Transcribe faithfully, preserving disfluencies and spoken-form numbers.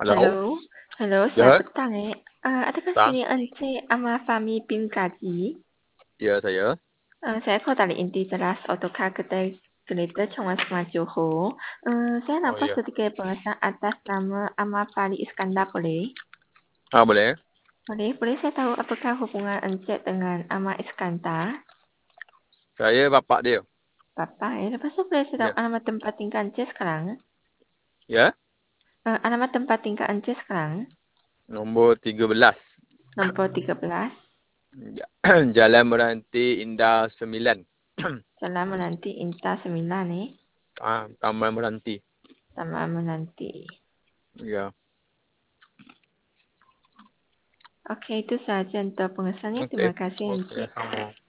Halo, Halo, halo, selamat ya, petang eh. Ah, adakah Tang. sini Encik Amal Fahmi bin Kaji? Ya, saya. Ah, saya call dari Inti Teras Autocar Kedai Kereta Chongan Semar Johor. Ah, saya Oh nampak ya. sedikit pengesan atas nama Amal Fahmi Iskandar boleh? Ah, boleh. Boleh, boleh saya tahu apakah hubungan Encik dengan Amal Iskandar? Saya bapak dia. Bapa eh, lepas tu boleh saya tahu Ya. alamat tempat tinggal Encik sekarang? Ya, Ah, alamat tempat tinggal Encik sekarang? nombor tiga belas. Nombor tiga belas. Ja- Jalan Meranti Indah sembilan. Jalan Menanti Inta sembilan eh. Ah, Taman Meranti. Taman Menanti. Ya. Okey, itu sahaja untuk pengesannya. Okey. Terima kasih Okey, Encik. sama.